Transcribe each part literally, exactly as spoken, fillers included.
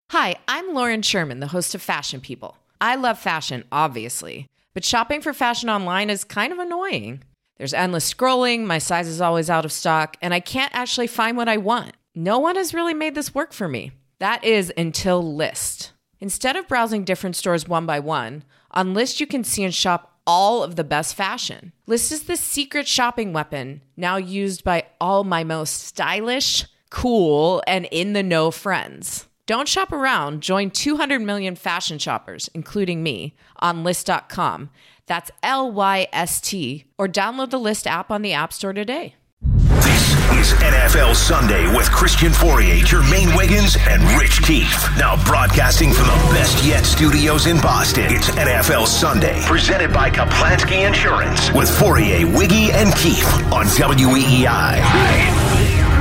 Hi, I'm Lauren Sherman, the host of Fashion People. I love fashion, obviously, but shopping for fashion online is kind of annoying. There's endless scrolling, my size is always out of stock, and I can't actually find what I want. No one has really made this work for me. That is until Lyst. Instead of browsing different stores one by one, on Lyst you can see and shop all of the best fashion. Lyst is the secret shopping weapon, now used by all my most stylish, cool, and in-the-know friends. Don't shop around. Join two hundred million fashion shoppers, including me, on Lyst dot com. That's L Y S T. Or download the Lyst app on the App Store today. This is N F L Sunday with Christian Fourier, Jermaine Wiggins, and Rich Keefe. Now broadcasting from the Best Yet Studios in Boston, it's N F L Sunday, presented by Kaplansky Insurance, with Fourier, Wiggy, and Keefe on W E E I.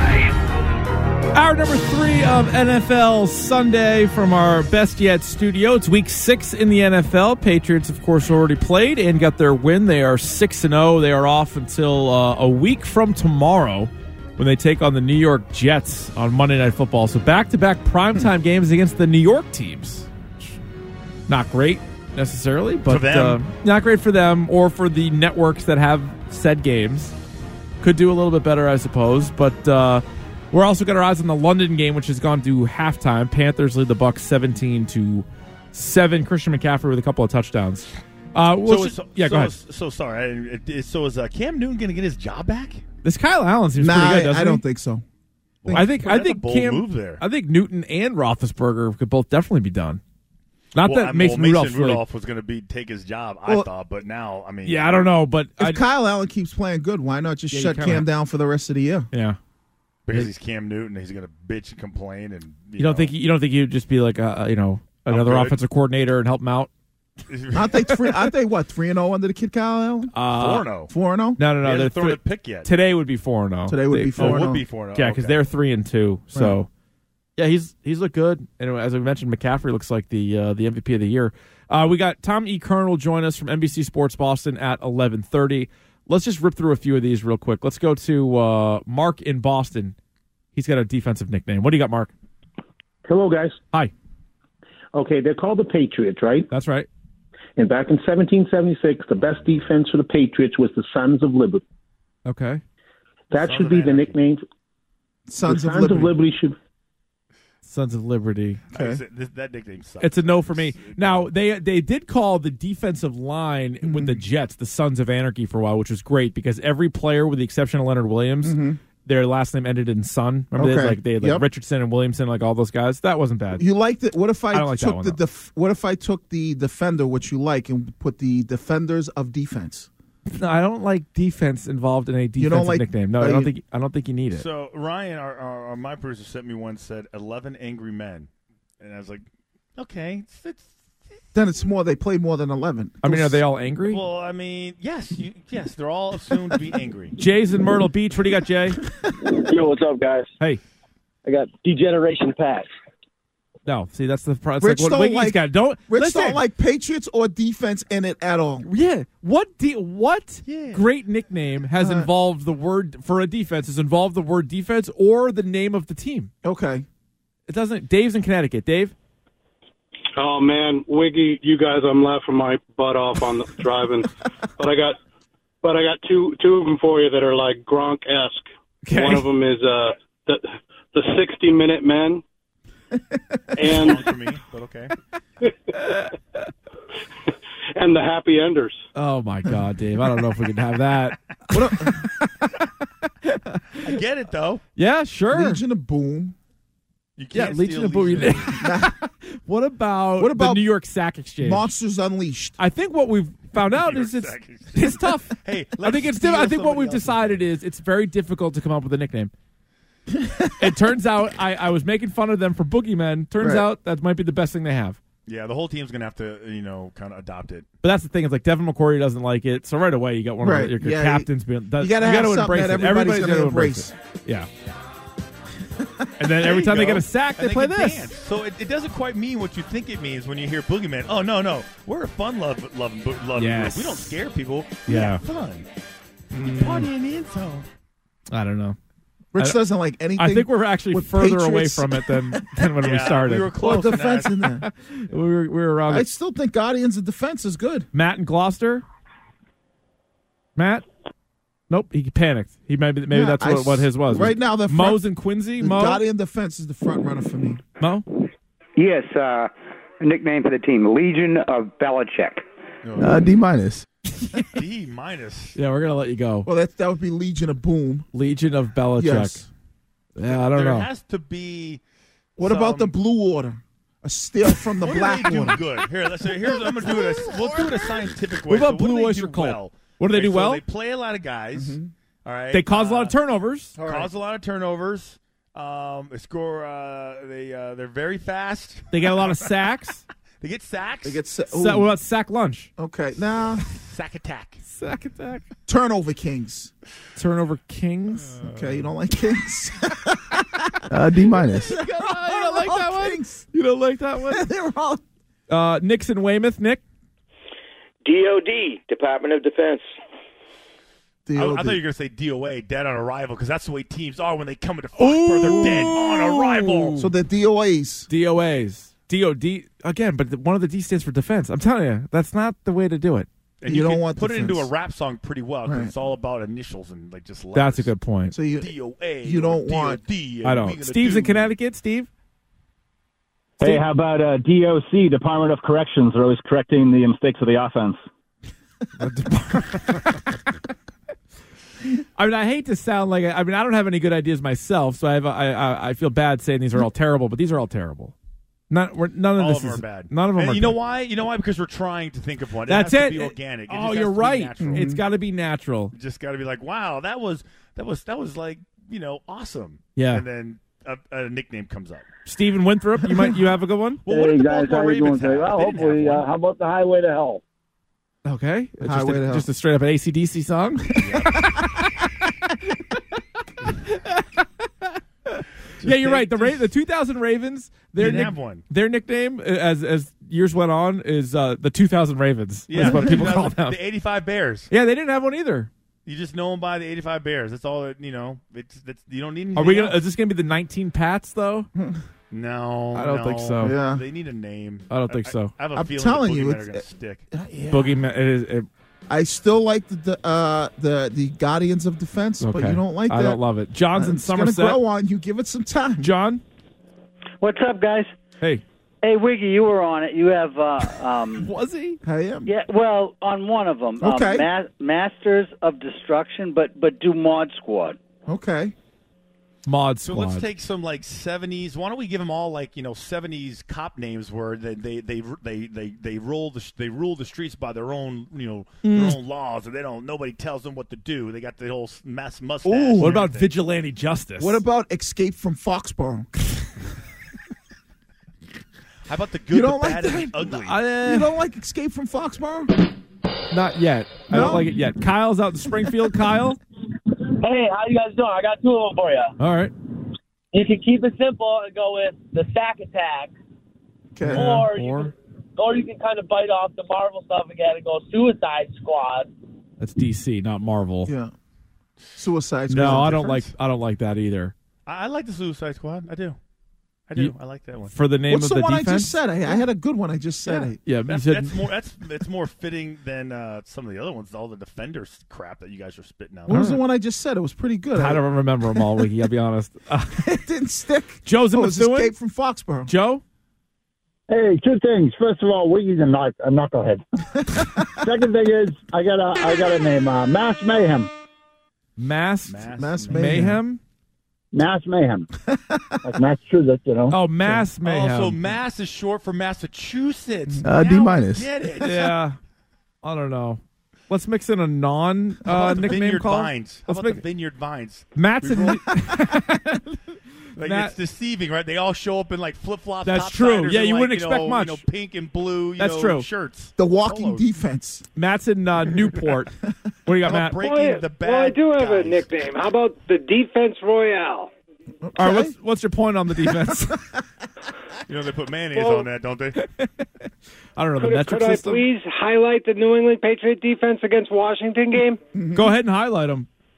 Hour number three of N F L Sunday from our Best Yet studio. It's week six in the N F L. Patriots, of course, already played and got their win. They are six and oh. They are off until uh, a week from tomorrow when they take on the New York Jets on Monday Night Football. So back-to-back primetime games against the New York teams. Not great necessarily, but uh, not great for them or for the networks that have said games. Could do a little bit better, I suppose, but... Uh, We're also got our eyes on the London game, which has gone to halftime. Panthers lead the Bucs seventeen to seven. Christian McCaffrey with a couple of touchdowns. Uh, we'll so, just, so, yeah, so, go ahead. So sorry. It, it, so is uh, Cam Newton going to get his job back? This Kyle Allen seems nah, pretty good, I, doesn't I he? don't think so. Well, I think well, I that's think a bold Cam. move there. I think Newton and Roethlisberger could both definitely be done. Not well, that I'm, Mason, well, Rudolph, Mason Rudolph was going to be take his job, well, I thought, but now I mean, yeah, I don't know, but if I, Kyle Allen keeps playing good, why not just yeah, shut kinda, Cam down for the rest of the year? Yeah, because he's Cam Newton, he's going to bitch and complain, and you, you don't know. think you don't think you'd just be like a, you know another good. offensive coordinator and help him out? Aren't they three? Aren't they what three and zero under the kid Kyle Allen? Uh, four and zero. Four and zero. No, no, no. They They're haven't thrown three, a pick yet. Today would be four and zero. Today would They- be four. Oh, and would oh. be four and Yeah, zero. because okay. they're three and two. So, Right. yeah, he's he's looked good. And as I mentioned, McCaffrey looks like the uh, the M V P of the year. Uh, we got Tom E. Kern will join us from N B C Sports Boston at eleven thirty. Let's just rip through a few of these real quick. Let's go to uh, Mark in Boston. He's got a defensive nickname. What do you got, Mark? Hello, guys. Hi. Okay, they're called the Patriots, right? That's right. And back in seventeen seventy-six, the best defense for the Patriots was the Sons of Liberty. Okay. That Sons should of be the Anarchy. nickname. Sons the of Sons Liberty. of Liberty should. Sons of Liberty. I said, this, that nickname sucks. It's a no for me. Now, they they did call the defensive line Mm-hmm. with the Jets the Sons of Anarchy for a while, which was great because every player, with the exception of Leonard Williams, Mm-hmm. their last name ended in Son. Remember, they Okay. had like they had like Yep. Richardson and Williamson, like all those guys. That wasn't bad. You liked it. What if I, I don't like that took one, the though. def- What if I took the defender, which you like, and put the defenders of defense? No, I don't like defense involved in a defensive don't like- nickname. No, uh, I don't you- think I don't think you need it. So Ryan, our, our, our my producer sent me one said eleven angry men, and I was like, okay, it's, it's Then it's more. They play more than eleven. I mean, are they all angry? well, I mean, yes, you, yes, they're all assumed to be angry. Jay's in Myrtle Beach. What do you got, Jay? Yo, what's up, guys? Hey, I got Degeneration Pat. no. See, that's the pro- it's Rich like what don't Wiggy's like- got. Don't Rich listen. don't like Patriots or defense in it at all. Yeah. What de- what Yeah. great nickname has Uh, involved the word for a defense has involved the word defense or the name of the team? Okay. It doesn't. Dave's in Connecticut. Dave. Oh man, Wiggy, you guys, I'm laughing my butt off on the driving, but I got, but I got two two of them for you that are like Gronk-esque. Okay. One of them is uh the the sixty minute men, and for me, but okay. and the happy enders. Oh my God, Dave! I don't know if we can have that. I get it though. Yeah, sure. Legion of Boom. You Yeah, can't Legion steal of Boom. Legion. What about What about the New York Sack Exchange? Monsters Unleashed. I think what we've found out New is York it's Sack Exchange. it's tough. Hey, I let's think it's. steal I think what somebody we've else's decided is it's very difficult to come up with a nickname. It turns out I, I was making fun of them for boogeymen. Turns Right. out that might be the best thing they have. Yeah, the whole team's gonna have to, you know, kind of adopt it. But that's the thing. It's like Devin McCourty doesn't like it, so right away you got one Right. of your, your Yeah, captains being. That, you gotta have something embrace that it. everybody's Everybody's gonna gotta embrace. it. Yeah. And then There every you time they go. get a sack, And they play can this. dance. So it, it doesn't quite mean what you think it means when you hear boogeyman. Oh no, no, we're a fun love, loving, bo- loving Yes. group. We don't scare people. We Yeah. have fun. Mm. We party in the end zone. I don't know. Rich I- doesn't like anything. I think we're actually with further Patriots. away from it than, than when we Yeah, started. we were Well, close. to defense that. in there. we were, we were around I it. still think Guardians of Defense is good. Matt and Gloucester. Matt? Nope, he panicked. He maybe maybe Yeah, that's I what, what his was. Right now, the front- Mo's and Quincy. The Mo, Guardian Defense is the front runner for me. Mo. Yes, uh, a nickname for the team, Legion of Belichick. Uh, D minus. D minus. Yeah, we're gonna let you go. Well, that that would be Legion of Boom. Legion of Belichick. Yes. Yeah, I don't there know. has to be. What about the some- blue water? A steal from the What black do they do water. good? Here, let's say here's I'm gonna do it. A, we'll do it a scientific way. What about So Blue do they Oyster do Cult? well? What do they Okay, do so well? They play a lot of guys. All right. They cause a lot of Uh, turnovers. Cause a lot of turnovers. Um, they score. Uh, they uh, they're very fast. They get a lot of sacks. They get sacks. They get sa- Sa- ooh. what about sack lunch? Okay, now sack attack. Sack attack. turnover kings. Turnover kings. Okay, you don't like kings? Uh, D minus. you don't like that one? Kings. You don't like that one? They're all Uh, Nixon Weymouth. Nick. D O D, Department of Defense. I, I D O D. thought you were gonna say D O A, dead on arrival, because that's the way teams are when they come into Foxborough. They're dead on arrival. So the D O As. D O As. D O D again, but the, one of the D stands for defense. I'm telling you, that's not the way to do it. And You you, don't can want put it into a defense. rap song pretty well because Right. it's all about initials and like just letters. That's a good point. So you D O A. you don't or want- D O D, I and we don't. gonna Steve's do- in Connecticut. Steve. Hey, how about uh, D O C, Department of Corrections? They're always correcting the mistakes of the offense. I mean, I hate to sound like I mean I don't have any good ideas myself, so I have I I, I feel bad saying these are all terrible, but these are all terrible. Not we're, none of All this of them is are bad. None of them and are. you know good. why? You know why? Because we're trying to think of one. It That's has it. To be organic. It oh, just has you're to be right. natural. It's got to be natural. You just got to be like, wow, that was that was that was like you know awesome. Yeah. And then a, a nickname comes up. Stephen Winthrop, you might you have a good one. Well, what hey did the guys, how Baltimore you doing Ravens today? have? Well, They didn't hopefully, have uh, one. how about the Highway to Hell? Okay, just Highway a, to Hell. just a straight up an A C D C song. Yeah, you're right. The Ra- the two thousand Ravens, their Didn't nick- have one. their nickname uh, as as years went on is uh, the two thousand Ravens. Yeah, That's what people call them. The eighty-five Bears. Yeah, they didn't have one either. You just know them by the eighty-five Bears. That's all. That, you know, it's that's you don't need. Anything Are we gonna? else. Is this gonna be the nineteen Pats though? No, I don't no. think so. Yeah. They need a name. I don't think so. I, I have a I'm feeling telling the you, Boogeymen it's- are going to stick. Yeah. Boogeyman. It is, it, I still like the the, uh, the the Guardians of Defense, but okay. you don't like I that. don't love it. John's in It's gonna Somerset. grow on you. Give it some time. John. What's up, guys? Hey. Hey, Wiggy, you were on it. You have, uh, um, Was he? I am. yeah, well, on one of them. Okay. Um, Ma- Masters of Destruction, but but do Mod Squad. Okay. Mod So Squad. let's take some like seventies. Why don't we give them all like you know seventies cop names where they they they they they, they roll the they rule the streets by their own you know Mm. their own laws and they don't nobody tells them what to do. They got the whole mass mustache. Ooh. and What about everything. vigilante justice? What about Escape from Foxborough? How about the good, You the don't like bad, and that? the ugly? I, You don't like Escape from Foxborough? not yet. I No? don't like it yet. Kyle's out in Springfield. Kyle. Hey, how you guys doing? I got two of them for you. All right. You can keep it simple and go with the sack attack, Okay. or you Or can, or you can kind of bite off the Marvel stuff again and go Suicide Squad. that's D C, not Marvel. Yeah. Suicide Squad. No, I don't like. difference? I don't like that either. I, I like the Suicide Squad. I do. I do. You- I like that one. For the name What's of the, the one defense. I just said? I, I had a good one. I just said. I, Yeah, you That's, said that's more. That's it's more fitting than uh, some of the other ones. All the defenders crap that you guys are spitting out. what was the one I just said? It was pretty good. I don't remember them all, Wiki. I'll be honest. Uh, It didn't stick. Joe's in Oh, it was Methuen? Escape from Foxborough. Joe. Hey, two things. First of all, Wiggy's a, knuck- a knucklehead. Second thing is, I got a I got a name. Uh, Mass Mayhem. Mass. Mass, Mass Mayhem. Mayhem. Mass Mayhem. Like Massachusetts, you know. Oh, Mass Mayhem. Also, Mass is short for Massachusetts. Uh, Now D I minus. Get it. Yeah. I don't know. Let's mix in a non How uh, about the nickname Vineyard call. Vines? How Let's about make the Vineyard Vines? Matt's We in. roll- Like Matt- it's deceiving, right? They all show up in like flip flops. That's true. Yeah, you wouldn't expect know, much. You know, pink and blue. You That's know, true. Shirts. The walking Polos. defense. Matt's in uh, Newport. What do you got, How Matt? about breaking Well, I- the bad well, I do have a guys? nickname. How about the Defense Royale? All right, what's what's your point on the defense? You know they put mayonnaise Well- on that, don't they? I don't know the Could, metric could I system. please highlight the New England Patriot defense against Washington game? Go ahead and highlight them.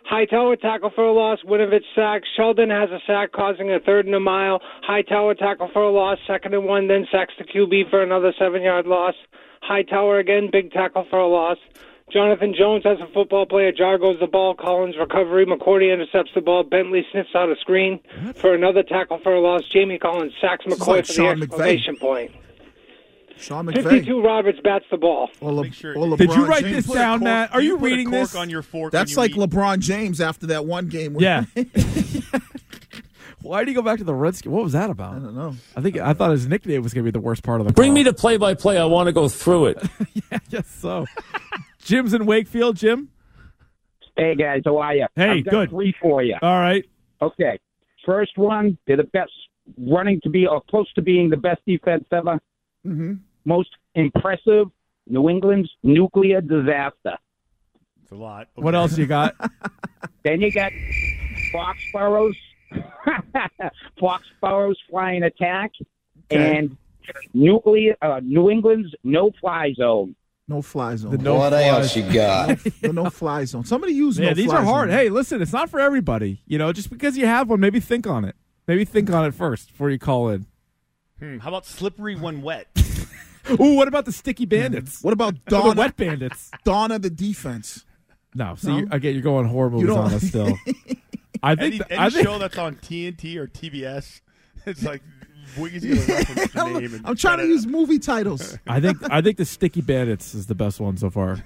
Hightower tackle for a loss. Winovich sack. Sheldon has a sack causing a third and a mile. Hightower tackle for a loss. Second and one. Then sacks the Q B for another seven-yard loss. Hightower again. Big tackle for a loss. Jonathan Jones has a football play. Jar goes the ball. Collins recovery. McCourty intercepts the ball. Bentley sniffs out a screen for another tackle for a loss. Jamie Collins sacks McCoy like for Sean the exclamation McVay. point. Sean McVay. fifty-two Roberts bats the ball. Or Le- sure- or Did you LeBron write James. this down, cork- Matt? Are do you you put a reading cork this? on your fork? That's when you like eat? LeBron James after that one game. where- Yeah. Why did he go back to the Redskins? What was that about? I don't know. I think I thought his nickname was going to be the worst part of the Bring call. me the play-by-play. I want to go through it. Yeah, I guess so. Jim's in Wakefield. Jim? Hey, guys, how are you? Hey, I've got good. three for you. All right. Okay. First one, they're the best, running to be or close to being the best defense ever. Mm-hmm. Most impressive, New England's nuclear disaster. It's a lot. What else you got? Then you got Foxborough's, Foxborough's flying attack, Okay. and nuclear uh, New England's no-fly zone. No fly zone. The no What fly- else you got? the no fly zone. Somebody use Yeah, no these fly are hard. zone. Hey, listen, it's not for everybody. You know, just because you have one, maybe think on it. Maybe think on it first before you call in. Hmm, how about slippery when wet? Ooh, what about the sticky bandits? What about the Donna? wet bandits? Donna the defense. No, see, No? you, again, you're going horror movies don't- on us still. I think. Any, th- any I think show that's on T N T or T B S, it's like Wiggy's gonna reference the name. And I'm trying to use movie titles. I think. I think the sticky bandits is the best one so far.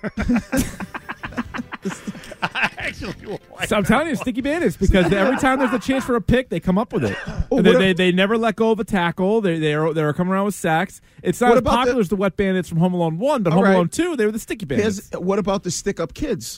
I actually like So I'm telling you, sticky bandits, because every time there's a chance for a pick, they come up with it. Oh, And they, what they a- they never let go of a tackle. They they are they're coming around with sacks. It's not What as about popular the- as the wet bandits from Home Alone One, but All Home right. Alone Two, they were the sticky bandits. Here's, what about the stick up kids?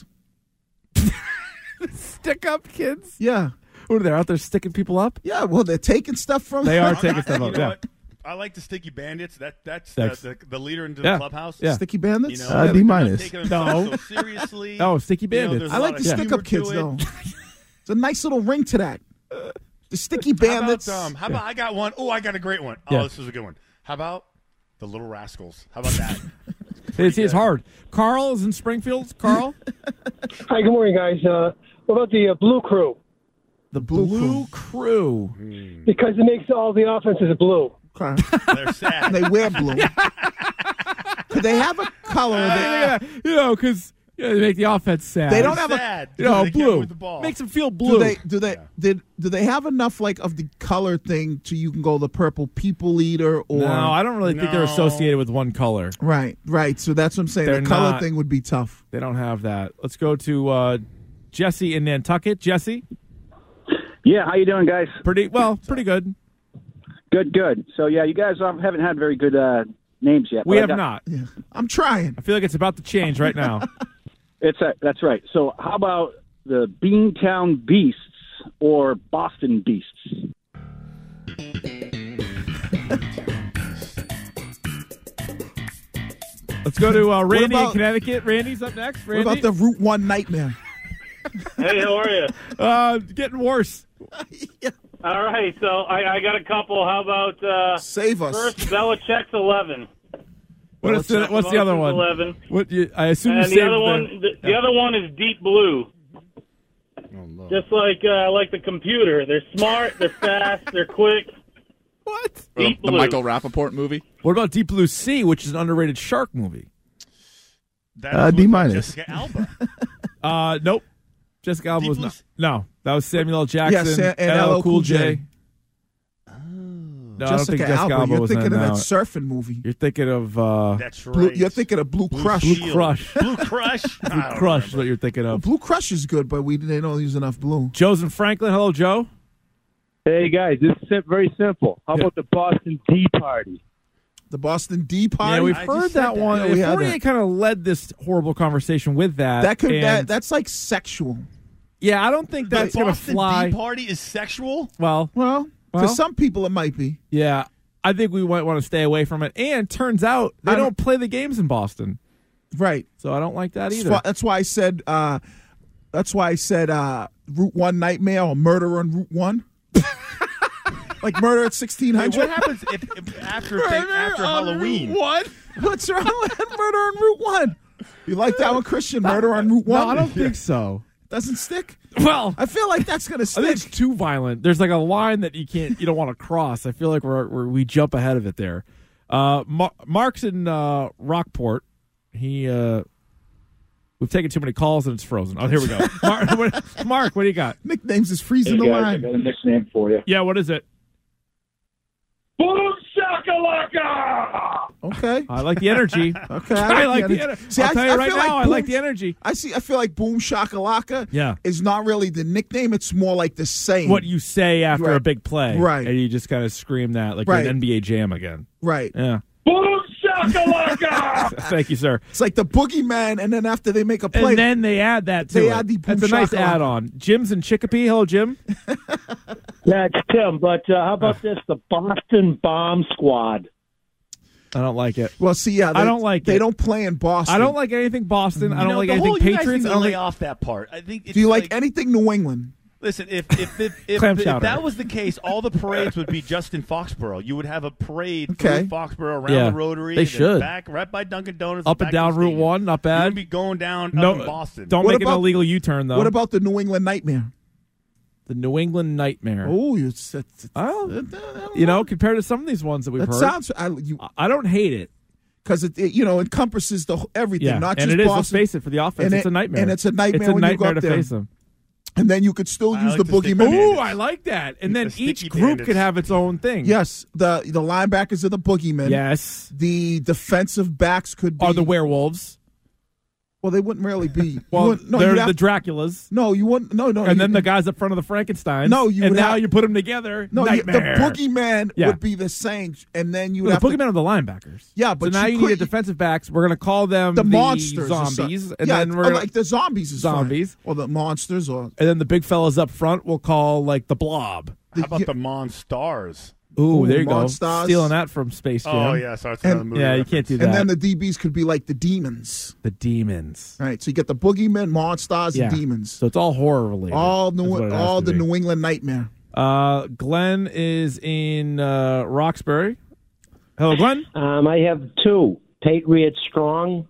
Stick up kids. Yeah. What are they out there sticking people up? Yeah, well, they're taking stuff from They are I'm taking not- stuff you up. know Yeah. what? I like the sticky bandits. That that's Thanks. the, the, the leader into Yeah. the clubhouse. Yeah. Sticky bandits? You know, Uh, they're D not minus. taking themselves No. so seriously. Oh, sticky You know, bandits. there's I a like lot the of stick humor up kids, to it. though. It's a nice little ring to that. The sticky How about, bandits. um, how about I got one? Oh, I got a great one. Yeah. Oh, this is a good one. How about the Little Rascals? How about that? It's, it's hard. Carl is in Springfield. Carl? Hi, good morning, guys. Uh, what about the uh, Blue Crew? The Blue, Crew. Because it makes all the offenses blue. Okay. They're sad. They wear blue. Do they have a color? Yeah, you know, because you know, they make the offense sad. They don't have a- sad. You know, They can't blue. move the ball. Makes them feel Do blue. they do they did do they have enough like of the color thing to you can go the purple people eater or no, I don't really think they're No. associated with one color. right right so that's what I'm saying They're the color not- thing would be tough. They don't have that. Let's go to uh, Jesse in Nantucket. Jesse, Yeah, how you doing, guys? pretty well, pretty good. Good, good. So, yeah, you guys um, haven't had very good uh, names yet. We but I have got- not. Yeah, I'm trying. I feel like it's about to change right now. It's uh, that's right. So, how about the Beantown Beasts or Boston Beasts? Let's go to uh, Randy about- in Connecticut. Randy's up next. What Randy, about the Route One nightmare? Hey, how are you? uh, getting worse. All right, so I, I got a couple. How about uh, Save us. first Belichick's eleven? What is the, what's the other one? Eleven. What you, I assume you And the saved other one, the, the other one is Deep Blue. Oh, Just like uh, like the computer, they're smart, they're fast, they're quick. What? Deep The Blue. Michael Rappaport movie? What about Deep Blue Sea, which is an underrated shark movie? That Uh, is D with minus. Jessica Alba. Uh, nope. Jessica Alba Deep was Blue not. Sea? No, that was Samuel L. Jackson Yes, and L L Cool J. J. No, I don't Jessica think Jessica Alba. Alba You're was thinking in of that now. surfing movie. You're thinking of uh, That's right. Blue, you're thinking of Blue, Blue Crush. Shield. Blue Crush. Blue Crush. I Blue don't Crush is remember. what you're thinking of. Blue Crush is good, but we they don't use enough blue. Joe's in Franklin. Hello, Joe. Hey, guys, this is sim- very simple. How Yeah. about the Boston Tea Party? The Boston D Party. Yeah, we've I heard just said that that. one. Yeah, we had Fournier that. kind of led this horrible conversation with that. that could and- that that's like sexual. yeah, I don't think that's the going to Boston fly. Tea Party is sexual. Well, Well, Well- for some people it might be. yeah, I think we might want to stay away from it. And turns out they I don't, don't- play the games in Boston, Right. so I don't like that That's either. why, that's why I said. Uh, that's why I said uh, Route One Nightmare or Murder on Route One. Like Murder at sixteen Hey, hundred. what happens if, if after after Halloween? What? What's wrong with Murder on Route One? You like that one, Christian? Murder on Route One. No, I don't think so. Doesn't stick? Well, I feel like that's going to I stick. think it's too violent. There's like a line that you can't, you don't want to cross. I feel like we're, we're we jump ahead of it there. Uh, Mar- Mark's in uh, Rockport. He, uh, we've taken too many calls and it's frozen. Oh, here we go. Mark, what, Mark, what do you got? Nicknames is freezing Hey the guys, line. I got a nickname for you. Yeah, what is it? Boom shakalaka! Okay. I like the energy. Okay, I, I like the energy. energy. See, I'll I- tell you I right feel now, like I Boom- like the energy. I see. I feel like Boom Shakalaka Yeah. is not really the nickname. It's more like the saying. What you say after Right. a big play. Right. And you just kind of scream that like you're Right. an N B A Jam again. Right. Yeah. Boom shakalaka! Thank you, sir. It's like the boogeyman, and then after they make a play, And then they add that to They it. add the boom That's a nice shakalaka. add-on. Jim's in Chicopee. Hello, Jim. Yeah, it's Tim. But uh, how about this? The Boston Bomb Squad. I don't like it. well, see, yeah, they, I don't like They it. don't play in Boston. I don't like anything Boston. I You don't know, like the anything whole, you guys Patriots. need I to don't lay like, off that part. I think. It's Do you like, anything New England? Listen, if if if, if, Clam if chowder. that was the case, all the parades would be just in Foxborough. You would have a parade Okay. through Foxborough around Yeah, the Rotary. they and then should. back right by Dunkin' Donuts, up back and to down the Route stadium. one, not You bad. would be going down No, up in Boston. Don't What make an about- illegal U-turn, though. What about the New England Nightmare? the New England Nightmare? Oh, you. It's, it's, Oh, you know, compared to some of these ones that we've that heard, sounds. I, you I don't hate it. because it, it you know encompasses the wh- everything, Yeah, not and just it is. Boston. Let's face it, for the offense, And it's it- a nightmare. and it's a nightmare It's a when you nightmare go up to there. face them. And then you could still I use like the the sticky boogeyman. bandits. Ooh, I like that. And then The each sticky group bandits. could have its own thing. Yes, the the linebackers are the boogeymen. Yes. The defensive backs could be Are the werewolves? Well, they wouldn't really be. You Well, wouldn't- no, they're you'd the have- Draculas. No, you wouldn't. No, no. And you- then the guys up front of the Frankensteins. No, you and would now have- you put them together. No, you, the nightmare. boogeyman Yeah. would be the same, and then you would Well, have the to, boogeymen are the linebackers. Yeah, but so now you you, need a could- defensive backs. We're going to call them the, the monsters, or zombies, something. and yeah, then we're or gonna, like the zombies is fine. Zombies. or the monsters, or and then the big fellas up front we'll call like the Blob. How about the Monstars? Ooh, Ooh, there you go. Monstars. Stealing that from Space Jam. Oh yeah, sorry, it's another And- movie. Yeah, you reference. can't do that. and then the D Bs could be like the demons. the demons. Right, so you get the boogeymen, monsters, Yeah. and demons. So it's all horror related. All is New, what it has all to the be. New England nightmare. Uh, Glenn is in uh, Roxbury. Hello, Glenn. Um, I have two: Patriot Strong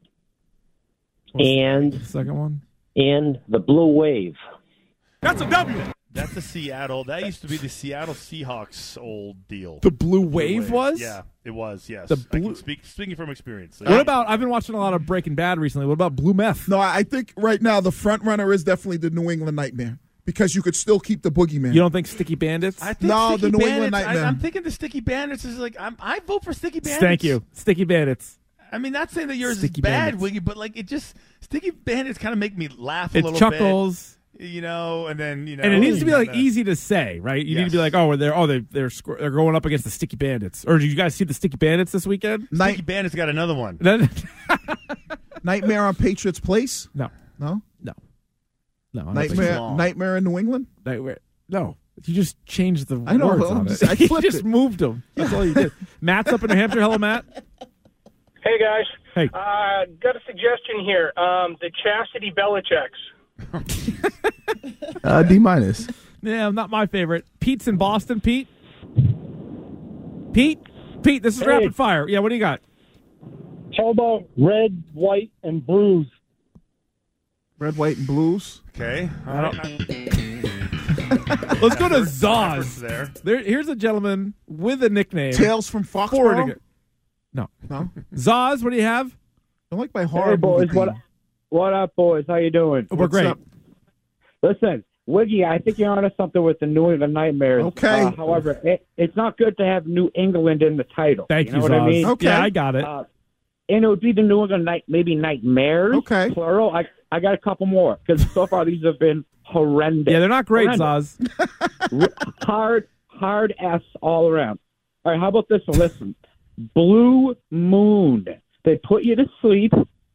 and The second one. and the Blue Wave. That's a W. That's the Seattle. That used to be the Seattle Seahawks old deal. The Blue Wave was? Yeah, it was. Yes. The I blue- can speak speaking from experience. What about? I've been watching a lot of Breaking Bad recently. What about Blue Meth? No, I I think right now the front runner is definitely the New England nightmare because you could still keep the boogeyman. You don't think Sticky Bandits? I think No, Sticky the New England Bandits, Nightmare. I, I'm thinking the Sticky Bandits is like I'm, I vote for Sticky Bandits. Thank you, Sticky Bandits. I mean, not saying that yours Sticky is bad, Bandits. Wiggy, but like it just Sticky Bandits kind of make me laugh a It's little chuckles. bit. You know, and then you know, And it needs to be like uh, easy to say, right? You need to Yes. be like, oh, they're oh they they're sc- they're going up against the Sticky Bandits. Or did you guys see the Sticky Bandits this weekend? Sticky Night, Bandits got another one. Then- nightmare on Patriots Place. no, No, no, no. I don't think nightmare, so. long. nightmare in New England. Nightmare. No, you just changed the I know, words I'm on just- it. I you flipped just it. moved them. That's all you did. Matt's up in New Hampshire. Hello, Matt. Hey guys. Hey. Uh, got a suggestion here. Um, the Chastity Belichicks. Uh, D minus. Yeah, not my favorite. Pete's in Boston. Pete. Pete. Pete. This is Hey. rapid fire. Yeah. What do you got? How about red, white, and bruise? Red, white, and blues. Okay, I don't- I- Let's go to Efforts Zaz. there. There, here's a gentleman with a nickname. Tales from Forward Foxborough. again. No. No, Zaz, what do you have? I like my horror Hey boys, movie what theme. what up, boys? How you doing? We're What's great. up? Listen, Wiggy, I think you're onto something with the New England Nightmares. Okay. Uh, however, it, it's not good to have New England in the title. Thank you, you know what Zaz. I mean? Okay. Yeah, I got it. Uh, and it would be the New England night, maybe Nightmares. Okay. Plural. I I got a couple more because so far these have been horrendous. yeah, they're not great, Horrendous. Zaz. R- hard, hard S all around. All right, how about this one? Listen, Blue Moon. They put you to sleep,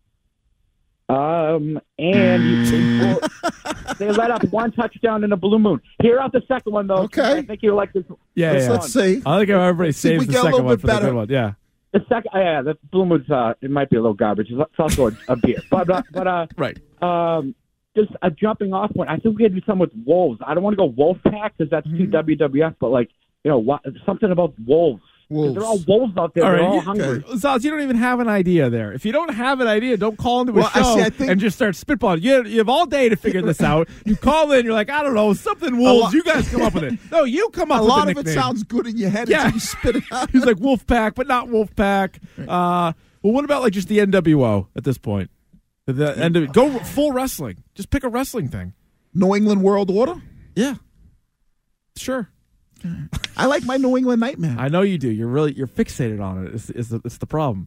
um, and you, they, they let up one touchdown in a blue moon. Hear out the second one, though. Okay. I think you like this. Yeah, Let's, yeah. let's see. I like how everybody See if saves we the get a second little one bit for the better. good one. Yeah. The second, uh, yeah, the blue moon's uh, it might be a little garbage. It's, it's also a, a beer, but uh, but uh, Right. um, just a jumping off point. I think we could do something with wolves. I don't want to go wolf pack because that's too W W F, but like you know, what, something about wolves. Wolves. They're all wolves out there. All They're right, all you- hungry. Zaz, you don't even have an idea there. If you don't have an idea, don't call into a Well, I show see, I think- and just start spitballing. You, you have all day to figure this out. You call in, you're like, I don't know, something wolves. lot- You guys come up with it. No, you come up A with lot the of it nickname. sounds good in your head Yeah. until you spit it out. He's like Wolf Pack, but not Wolf Pack. Uh, well, what about like just the N W O at this point? The, the N W O go full wrestling. Just pick a wrestling thing. New England World Order? Yeah. Sure. I like my New England Nightmare. I know you do. You're really you're fixated on it. It's, it's, the, it's the problem.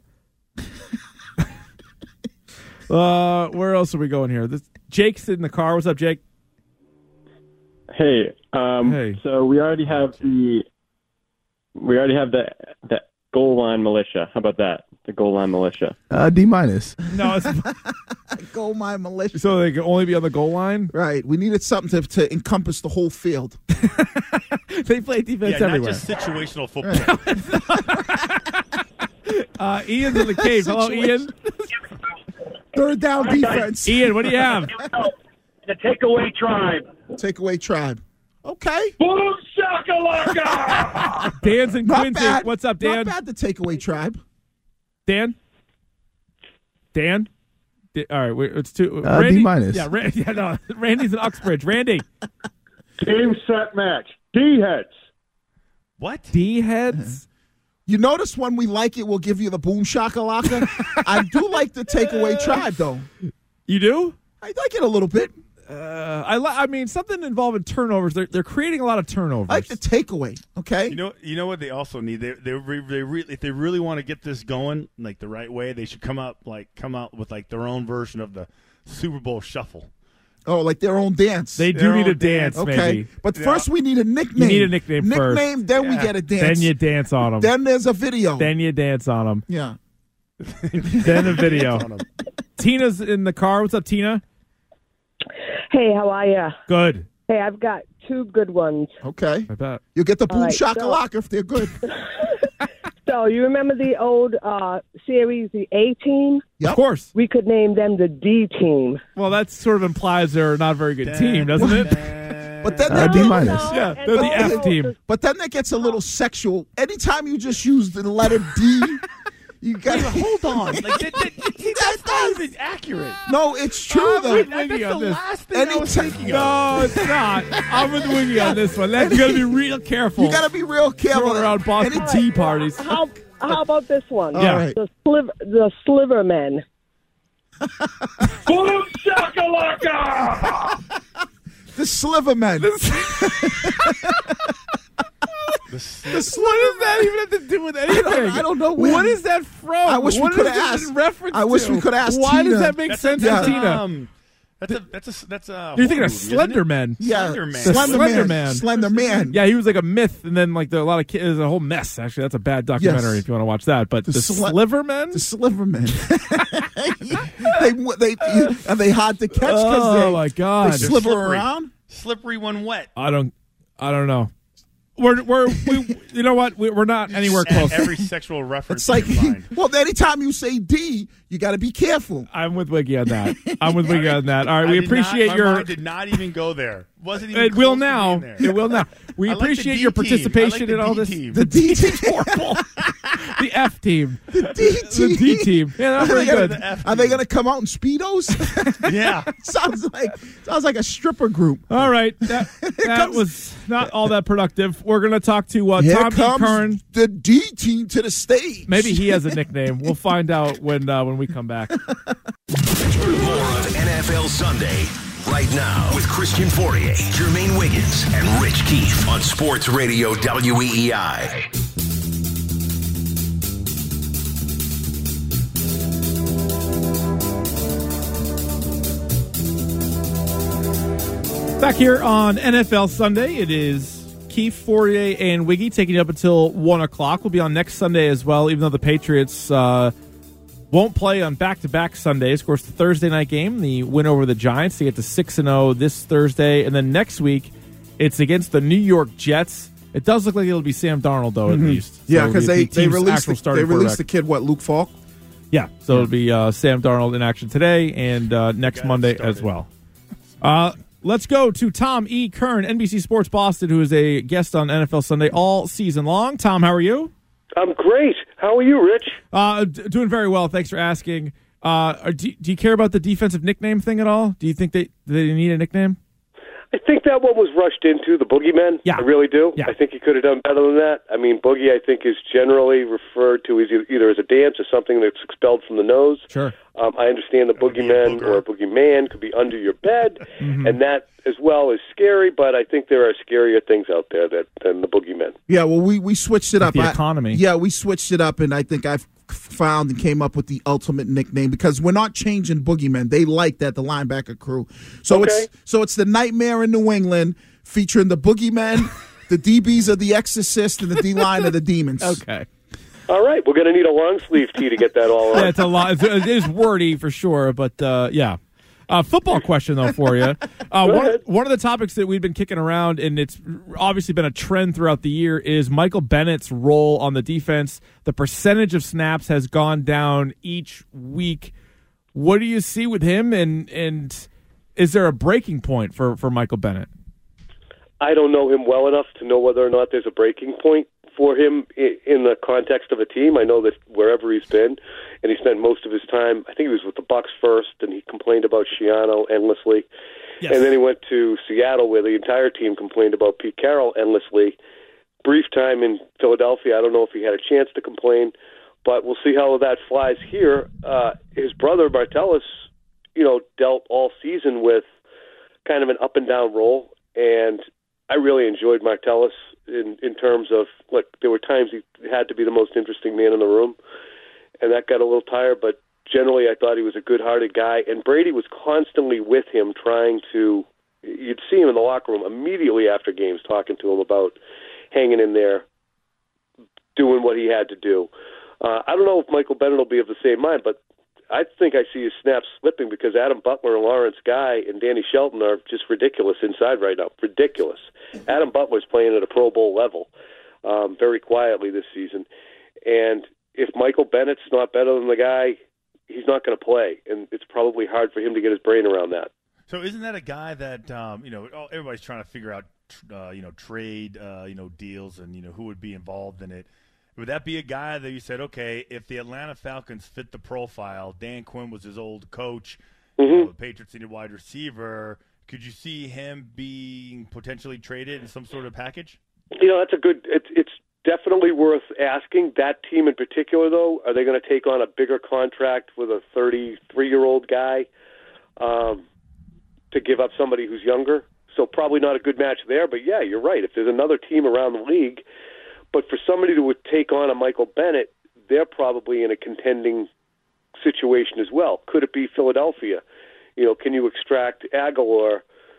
uh, where else are we going here? This, Jake's in the car. What's up, Jake? Hey, um, Hey. so we already have the we already have the the goal line militia. How about that? The goal line militia. Uh, D minus. No, it's, Goal line militia. so they can only be on the goal line. Right. We needed something to, to encompass the whole field. They play defense Yeah, not everywhere. just situational football. Uh, Ian's in the cave. Hello, Ian. Third down defense. Ian, what do you have? The takeaway tribe. Takeaway tribe. Okay. Boom shakalaka! Dan's in Not Quincy. bad. What's up, Dan? Not bad, the takeaway tribe. Dan? Dan? Di- all right, wait, it's two. Uh, Randy, D minus. Yeah, Randy, yeah, no, Randy's in Uxbridge. Randy. Game, set, match. D-heads. What? D heads? You notice when we like it, we'll give you the boom shakalaka. I do like the takeaway tribe, though. You do? I like it a little bit. Uh, I li- I mean, something involving turnovers. They're, they're creating a lot of turnovers. I like the takeaway, okay? You know, you know what they also need. They they re, they re, if they really want to get this going like the right way, they should come up like come out with like their own version of the Super Bowl shuffle. Oh, like their own dance. They do Their need a own dance, okay. maybe. But Yeah. first we need a nickname. You need a nickname first. Nickname, then we Yeah. get a dance. Then you dance on them. Then there's a video. Then you dance on them. yeah. Then a video. Tina's in the car. What's up, Tina? Hey, how are ya? Good. Hey, I've got two good ones. Okay. I bet. You'll get the All boom right, so- shakalaka if they're good. So, you remember the old uh, series, the A Team? Yep. Of course. We could name them the D Team. Well, that sort of implies they're not a very good team, doesn't it? But then Uh, that D gets- minus. Yeah, And they're the also- F team. But then that gets a little sexual. Anytime you just use the letter D, you got to Hold on, like that, that, that, that's not even accurate. No, it's true I'm though. with That, Wiggy that's on the this. last thing I was Anytime- thinking of. No, it's not. I'm with Wiggy on this one. That's got to be real careful. You got to be real careful Throwing around Boston Any- tea parties. How how about this one? Yeah. All right. The sliver, the Sliver Men. Boom shakalaka! The Sliver Men. The What does that even have to do with anything? I don't- I don't know when. What is that from? I wish we What is coulda this asked- in reference I wish to? we coulda asked Why Tina. does that make That's sense a, that's to a, Tina? um, that's a that's a that's a. You're thinking horror of movie, isn't Slender it? Man. Yeah, Slender Man. The Slender, Slender Man. Man. Slender Man. Yeah, he was like a myth, and then like there, a lot of kids, there's a whole mess. Actually, that's a bad documentary Yes. if you want to watch that. But the, The sli- Sliver Men. The Sliver Men. they they and they hard to catch because Oh they, my God. they They're sliver slippery. around. Slippery when wet. I don't. I don't know. We're we're we. You know what? We, we're not anywhere And close. every sexual reference. It's like, you can find. well, anytime you say D, you got to be careful. I'm with Wiggy on that. I'm with Wiggy on that. All right, I we did appreciate not, my your. mind did not even go there. Wasn't even. It close will to now. being there. It will now. We I like the appreciate D your team. participation I like in the all D this. team. The D team's horrible. The F team. The D team. The D team. Yeah, that's Are pretty they gonna- good. The F Are they team. going to come out in speedos? Yeah. sounds like sounds like a stripper group. All right, that, that comes- was not all that productive. We're going to talk to uh, Here Tom E. comes Kern. the D team to the stage. Maybe he has a nickname. We'll find out when uh, when we come back. More of N F L Sunday right now with Christian Fourier, Jermaine Wiggins, and Rich Keefe on Sports Radio W E E I. Back here on N F L Sunday, it is Keefe, Fourier, and Wiggy taking you up until one o'clock. We'll be on next Sunday as well, even though the Patriots uh, won't play on back-to-back Sundays. Of course, the Thursday night game, the win over the Giants to get to six and oh this Thursday. And then next week, it's against the New York Jets. It does look like it'll be Sam Darnold, though, at Mhm. least. Yeah, So because the- they, the they team's released actual the, starting they released the quarterback. kid, what, Luke Falk? Yeah, so it'll be uh, Sam Darnold in action today and uh, next Monday as well. Uh, let's go to Tom E. Kern, N B C Sports Boston, who is a guest on N F L Sunday all season long. Tom, how are you? I'm great. How are you, Rich? Uh, d- doing very well. Thanks for asking. Uh, are, do, do you care about the defensive nickname thing at all? Do you think they they need a nickname? I think that one was rushed into, the Boogeyman. Yeah. I really do. Yeah. I think he could have done better than that. I mean, Boogie, I think, is generally referred to as e- either as a dance or something that's expelled from the nose. Sure. Um, I understand the Boogeyman or a Boogeyman could be under your bed, Mhm. and that as well is scary, but I think there are scarier things out there that, than the Boogeyman. Yeah, well, we, we switched it up. the I- economy. yeah, we switched it up, and I think I've found and came up with the ultimate nickname because we're not changing Boogeyman. They like that, the linebacker crew. So Okay. it's so it's the Nightmare in New England featuring the Boogeyman, the D Bs of the Exorcist, and the D line of the Demons. Okay. All right, we're going to need a long sleeve tee to get that all Yeah, on. it's a lot. It's, it is wordy for sure, but uh, yeah. Uh, football question though for you. Uh, one, one of the topics that we've been kicking around, and it's obviously been a trend throughout the year, is Michael Bennett's role on the defense. The percentage of snaps has gone down each week. What do you see with him, and and is there a breaking point for, for Michael Bennett? I don't know him well enough to know whether or not there's a breaking point for him i- in the context of a team. I know that wherever he's been, and he spent most of his time, I think he was with the Bucs first, and he complained about Schiano endlessly. Yes. And then he went to Seattle, where the entire team complained about Pete Carroll endlessly. Brief time in Philadelphia, I don't know if he had a chance to complain, but we'll see how that flies here. Uh, his brother, Martellus, you know, dealt all season with kind of an up-and-down role, and I really enjoyed Martellus in, in terms of, look, there were times he had to be the most interesting man in the room, and that got a little tired, but generally I thought he was a good-hearted guy, and Brady was constantly with him trying to, you'd see him in the locker room immediately after games talking to him about hanging in there, doing what he had to do. Uh, I don't know if Michael Bennett will be of the same mind, but I think I see his snaps slipping because Adam Butler and Lawrence Guy and Danny Shelton are just ridiculous inside right now. Ridiculous. Adam Butler's playing at a Pro Bowl level um, very quietly this season. And if Michael Bennett's not better than the guy, he's not going to play. And it's probably hard for him to get his brain around that. So isn't that a guy that um, you know oh, everybody's trying to figure out uh, you know trade uh, you know deals and you know who would be involved in it? Would that be a guy that you said, okay, if the Atlanta Falcons fit the profile, Dan Quinn was his old coach, mm-hmm. you know, the Patriots needed wide receiver, could you see him being potentially traded in some sort of package? You know, that's a good. It's it's definitely worth asking. That team in particular, though, are they going to take on a bigger contract with a thirty-three-year-old guy um, to give up somebody who's younger? So probably not a good match there. But yeah, you're right. If there's another team around the league, but for somebody to would take on a Michael Bennett, they're probably in a contending situation as well. Could it be Philadelphia? You know, can you extract Aguilar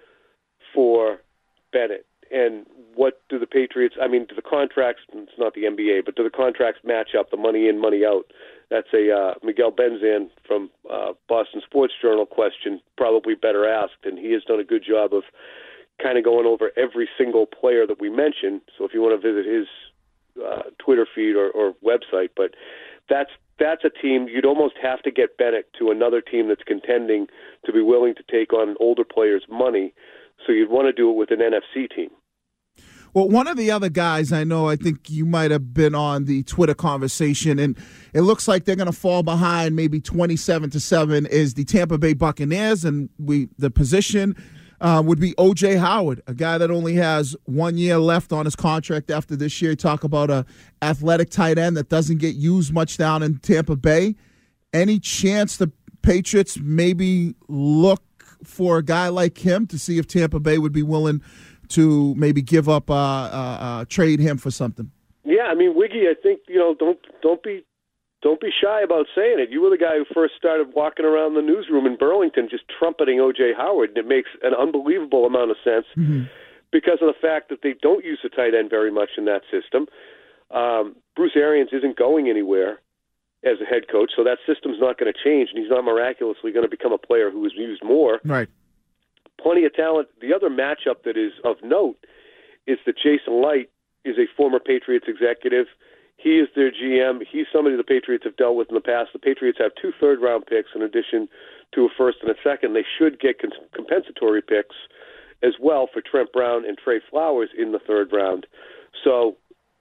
for Bennett? And what do the Patriots, I mean, do the contracts, it's not the N B A, but do the contracts match up, the money in, money out? That's a uh, Miguel Benzan from uh, Boston Sports Journal question, probably better asked, and he has done a good job of kind of going over every single player that we mentioned. So if you want to visit his uh, Twitter feed or, or website, but that's that's a team, you'd almost have to get Bennett to another team that's contending to be willing to take on an older player's money. So you'd want to do it with an N F C team. Well, one of the other guys I know, I think you might have been on the Twitter conversation, and it looks like they're going to fall behind maybe twenty-seven to seven, is the Tampa Bay Buccaneers, and we the position uh, would be O J Howard, a guy that only has one year left on his contract after this year. Talk about a athletic tight end that doesn't get used much down in Tampa Bay. Any chance the Patriots maybe look for a guy like him to see if Tampa Bay would be willing to maybe give up, uh, uh, uh, trade him for something? Yeah, I mean, Wiggy, I think, you know, don't don't be don't be shy about saying it. You were the guy who first started walking around the newsroom in Burlington just trumpeting O J Howard, and it makes an unbelievable amount of sense mm-hmm. because of the fact that they don't use the tight end very much in that system. Um, Bruce Arians isn't going anywhere as a head coach, so that system's not going to change, and he's not miraculously going to become a player who is used more. Right. Plenty of talent. The other matchup that is of note is that Jason Light is a former Patriots executive. He is their G M. He's somebody the Patriots have dealt with in the past. The Patriots have two third-round picks in addition to a first and a second. They should get compensatory picks as well for Trent Brown and Trey Flowers in the third round. So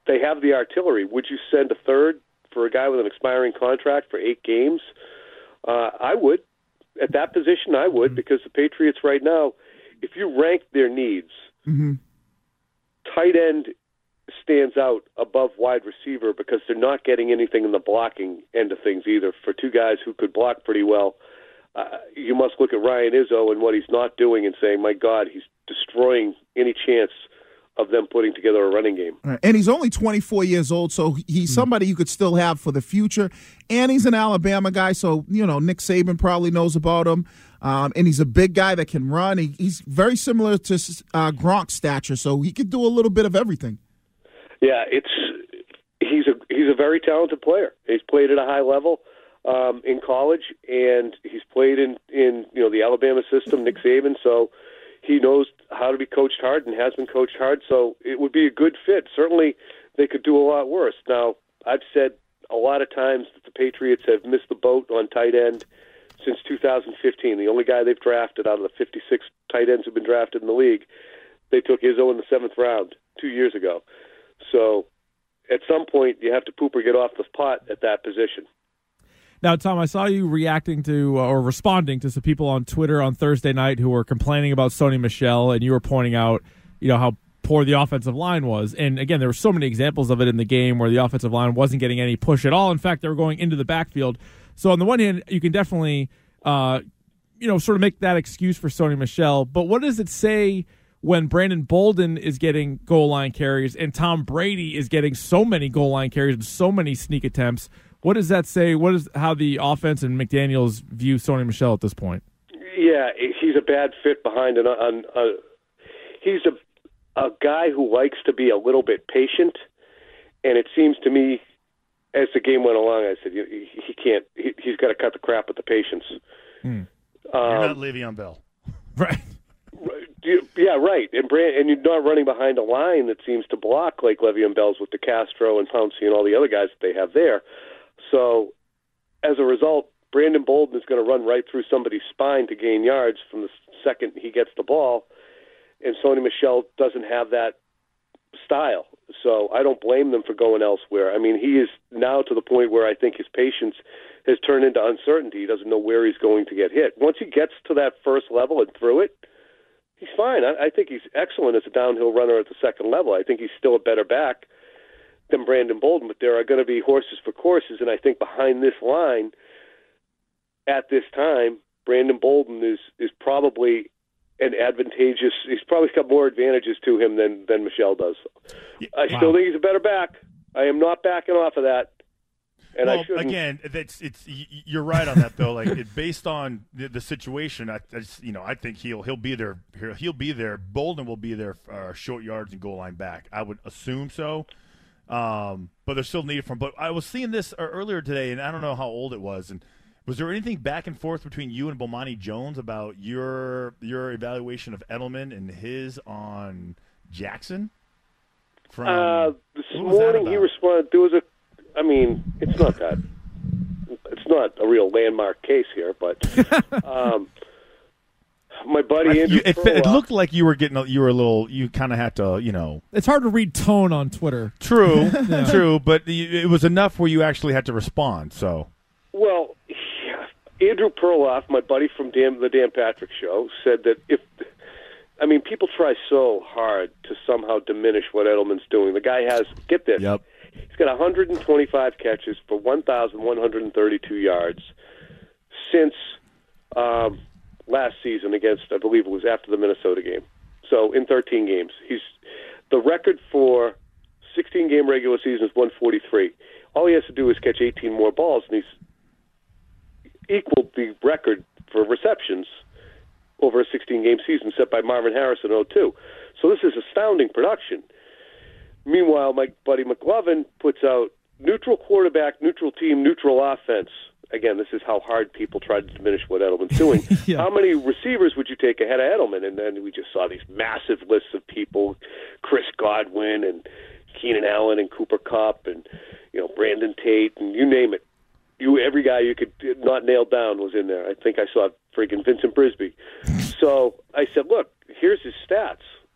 they have the artillery. Would you send a third for a guy with an expiring contract for eight games? Uh, I would. At that position, I would, because the Patriots right now, if you rank their needs, mm-hmm. tight end stands out above wide receiver because they're not getting anything in the blocking end of things either. For two guys who could block pretty well, uh, you must look at Ryan Izzo and what he's not doing and saying, my God, he's destroying any chance of them putting together a running game. Right. And he's only twenty-four years old, so he's somebody you could still have for the future. And he's an Alabama guy, so, you know, Nick Saban probably knows about him. Um, and he's a big guy that can run. He, he's very similar to uh, Gronk's stature, so he could do a little bit of everything. Yeah, it's he's a he's a very talented player. He's played at a high level um, in college, and he's played in, in you know the Alabama system, Nick Saban, so he knows how to be coached hard and has been coached hard, so it would be a good fit. Certainly, they could do a lot worse. Now, I've said a lot of times that the Patriots have missed the boat on tight end since two thousand fifteen. The only guy they've drafted out of the fifty-six tight ends who've been drafted in the league, they took Izzo in the seventh round two years ago. So at some point, you have to poop or get off the pot at that position. Now, Tom, I saw you reacting to uh, or responding to some people on Twitter on Thursday night who were complaining about Sony Michel, and you were pointing out, you know, how poor the offensive line was. And again, there were so many examples of it in the game where the offensive line wasn't getting any push at all. In fact, they were going into the backfield. So on the one hand, you can definitely, uh, you know, sort of make that excuse for Sony Michel. But what does it say when Brandon Bolden is getting goal line carries and Tom Brady is getting so many goal line carries and so many sneak attempts? What does that say? What is how the offense and McDaniels view Sony Michel at this point? Yeah, he's a bad fit behind an. an uh, he's a a guy who likes to be a little bit patient, and it seems to me, as the game went along, I said he, he can't. He, he's got to cut the crap with the patience. Hmm. Um, You're not Le'Veon Bell, right? Yeah, right. And Brand, and you're not running behind a line that seems to block like Le'Veon Bell's with DeCastro and Pouncey and all the other guys that they have there. So, as a result, Brandon Bolden is going to run right through somebody's spine to gain yards from the second he gets the ball, and Sony Michel doesn't have that style. So I don't blame them for going elsewhere. I mean, he is now to the point where I think his patience has turned into uncertainty. He doesn't know where he's going to get hit. Once he gets to that first level and through it, he's fine. I, I think he's excellent as a downhill runner at the second level. I think he's still a better back than Brandon Bolden, but there are going to be horses for courses, and I think behind this line at this time, Brandon Bolden is is probably an advantageous. He's probably got more advantages to him than than Michel does. Yeah, I wow. still think he's a better back. I am not backing off of that. And well, I shouldn't. again, that's it's. You're right on that though. Like it, based on the, the situation, I, I just, you know, I think he'll he'll be there. He'll, he'll be there. Bolden will be there. Uh, short yards and goal line back. I would assume so. Um, but they're still needed from. But I was seeing this earlier today, and I don't know how old it was. And was there anything back and forth between you and Bomani Jones about your your evaluation of Edelman and his on Jackson? From uh, this morning he responded. There was a. I mean, it's not that. It's not a real landmark case here, but um, my buddy Andrew. You, it, it looked like you were getting. You were a little. You kind of had to. You know. It's hard to read tone on Twitter. True, yeah. true, but it was enough where you actually had to respond. So. Well, yeah, Andrew Perloff, my buddy from Dan, the Dan Patrick Show, said that if. I mean, people try so hard to somehow diminish what Edelman's doing. The guy has. Get this. Yep. He's got one hundred twenty-five catches for one thousand one hundred thirty-two yards since um, last season against, I believe it was after the Minnesota game. So in thirteen games. He's the record for sixteen-game regular season is one forty-three. All he has to do is catch eighteen more balls, and he's equaled the record for receptions over a sixteen-game season set by Marvin Harrison in oh two. So this is astounding production. Meanwhile, my buddy McLovin puts out neutral quarterback, neutral team, neutral offense. Again, this is how hard people try to diminish what Edelman's doing. yeah. How many receivers would you take ahead of Edelman? And then we just saw these massive lists of people, Chris Godwin and Keenan Allen and Cooper Kupp and, you know, Brandon Tate and you name it. You every guy you could not nail down was in there. I think I saw freaking Vincent Brisby. So I said, look, here's his stats.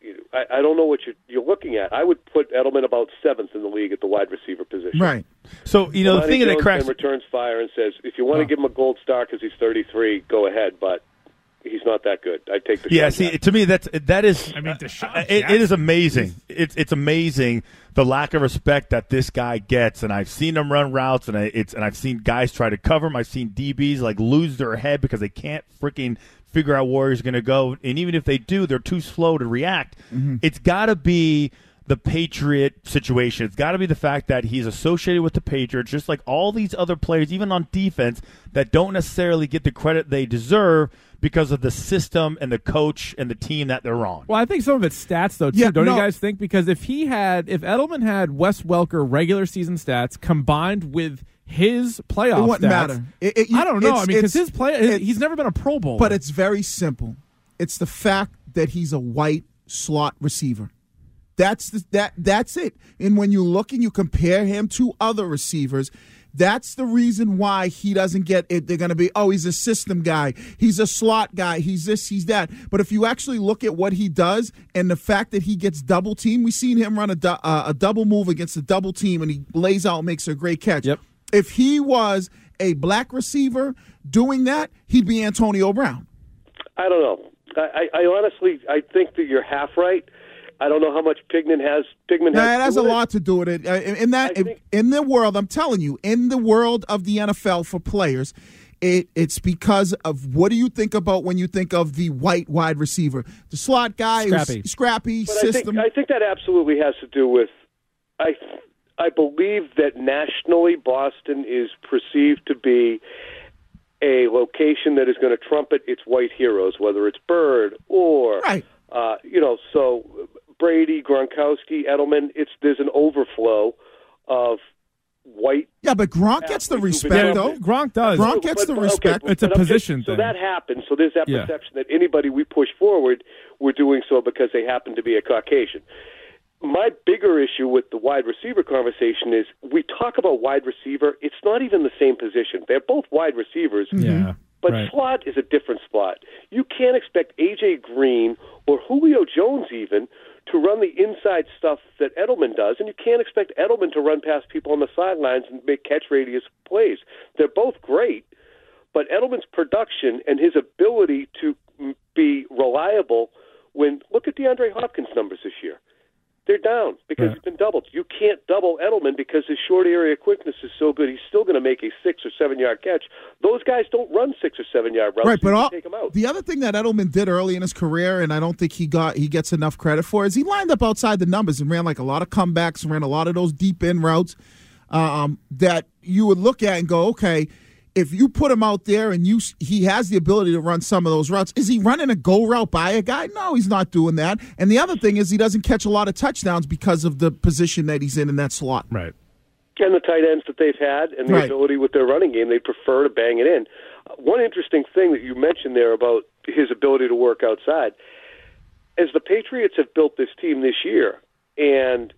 I, I don't know what you're, you're looking at. I would put Edelman about seventh in the league at the wide receiver position. Right. So, you know, Lonnie the thing that Jones cracks... then returns fire and says, if you want to give him a gold star because he's thirty-three, go ahead, but he's not that good. I take the Yeah, shot see, back. that is that is. I mean, Deshaun it, it is amazing. It's it's amazing the lack of respect that this guy gets, and I've seen him run routes, and I, it's and I've seen guys try to cover him. I've seen D Bs like lose their head because they can't freaking figure out where he's going to go, and even if they do, they're too slow to react. Mm-hmm. It's got to be the Patriot situation. It's got to be the fact that he's associated with the Patriots, just like all these other players, even on defense, that don't necessarily get the credit they deserve because of the system and the coach and the team that they're on. Well, I think some of it's stats, though, too. Yeah, don't no. you guys think? Because if he had, if Edelman had Wes Welker regular season stats combined with his playoff It wouldn't stats, matter. It- it- you- I don't know. it's- I mean, because it's- his play, it's- he's never been a Pro Bowler. But it's very simple. It's the fact that he's a white slot receiver. That's the, that. That's it. And when you look and you compare him to other receivers, that's the reason why he doesn't get it. They're going to be, oh, he's a system guy. He's a slot guy. He's this, he's that. But if you actually look at what he does and the fact that he gets double teamed, we've seen him run a, du- uh, a double move against a double team, and he lays out and makes a great catch. Yep. If he was a black receiver doing that, he'd be Antonio Brown. I don't know. I, I, I honestly, I think that you're half right. I don't know how much Pigman has. Pigman Nah, has. it has to a do with lot to do with it. Uh, In in that, in, in the world, I'm telling you, in the world of the N F L for players, it, it's because of what do you think about when you think of the white wide receiver, the slot guy, who's Scrappy. scrappy But system. I think, I think that absolutely has to do with. I I believe that nationally, Boston is perceived to be a location that is going to trumpet its white heroes, whether it's Bird or right. uh, you know, so Brady, Gronkowski, Edelman. It's there's an overflow of white. Yeah, but Gronk gets the athletes who've respect, been- though. Gronk does. Gronk gets But- the but- respect. okay, It's a but I'm just- position So thing. that happens. So there's that Yeah. perception that anybody we push forward, we're doing so because they happen to be a Caucasian. My bigger issue with the wide receiver conversation is we talk about wide receiver. It's not even the same position. They're both wide receivers. Yeah. But right. slot is a different spot. You can't expect A J Green or Julio Jones even to run the inside stuff that Edelman does, and you can't expect Edelman to run past people on the sidelines and make catch radius plays. They're both great, but Edelman's production and his ability to m- be reliable when – look at DeAndre Hopkins' numbers this year. They're down because Right. he's been doubled. You can't double Edelman because his short area quickness is so good. He's still going to make a six or seven yard catch. Those guys don't run six or seven yard routes. Right, so but you all, take them out. the other thing that Edelman did early in his career, and I don't think he got he gets enough credit for, is he lined up outside the numbers and ran like a lot of comebacks, ran a lot of those deep in routes um, that you would look at and go, okay, if you put him out there and you he has the ability to run some of those routes, is he running a go route by a guy? No, he's not doing that. And the other thing is he doesn't catch a lot of touchdowns because of the position that he's in in that slot. Right. And the tight ends that they've had and the Right. ability with their running game, they prefer to bang it in. Uh, one interesting thing that you mentioned there about his ability to work outside, as the Patriots have built this team this year, and